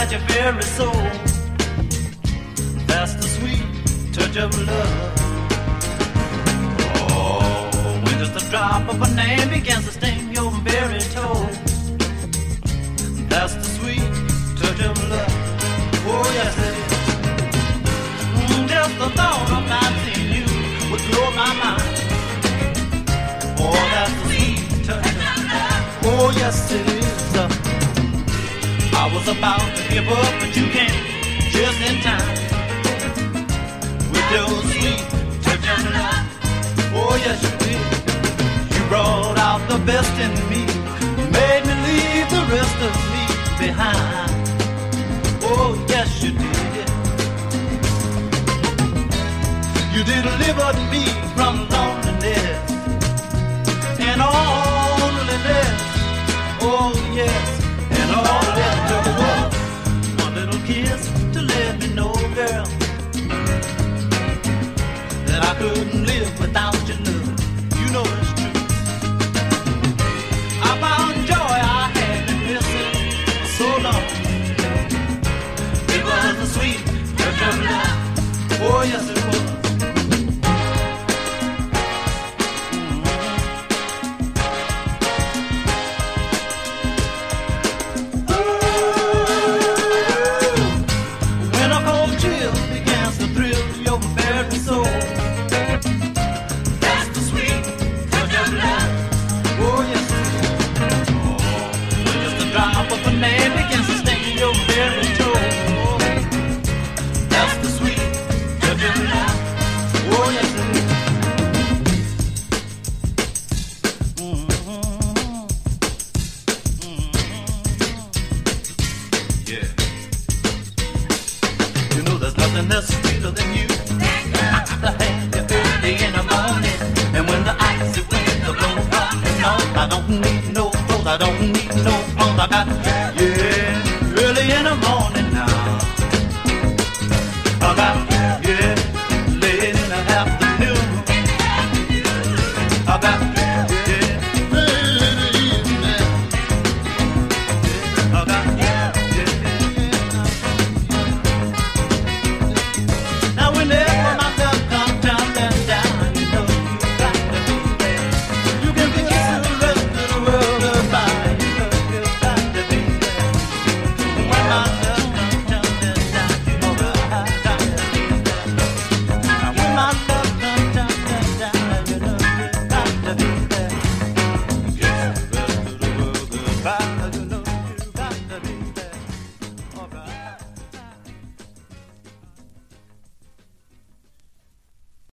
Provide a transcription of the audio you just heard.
at your very soul. That's the sweet touch of love. Oh, when just a drop of a name begins to sting your very toe. That's the sweet touch of love. Oh yes it is. Just the thought of not seeing you would blow my mind. Oh, that's the sweet touch of love. Oh yes it is. I was about to give up, but you came just in time with your sweet touch of love. Oh yes you did. You brought out the best in me, made me leave the rest of me behind. Oh yes you did. You delivered me from loneliness and loneliness. Oh yes, and all that took was one little kiss to let me know, girl, that I couldn't live without your love. You know it's true. I found joy I had been missing for so long. It was a sweet touch of love. Oh yes it was. I don't need no clothes, I don't need no clothes, I got